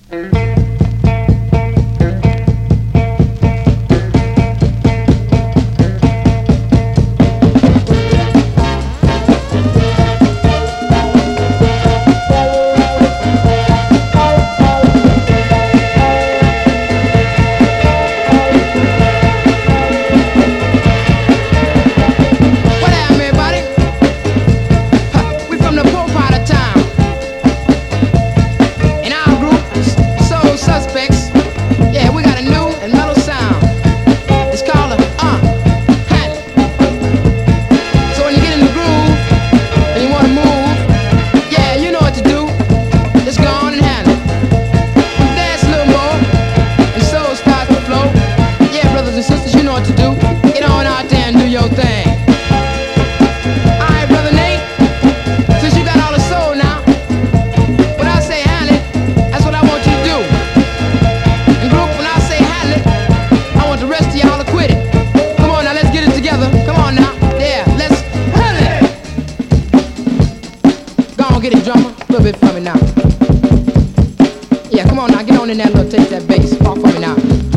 Get it, drummer, a little bit for me now. Yeah, come on now, get on in there, little, take that bass, walk for me now.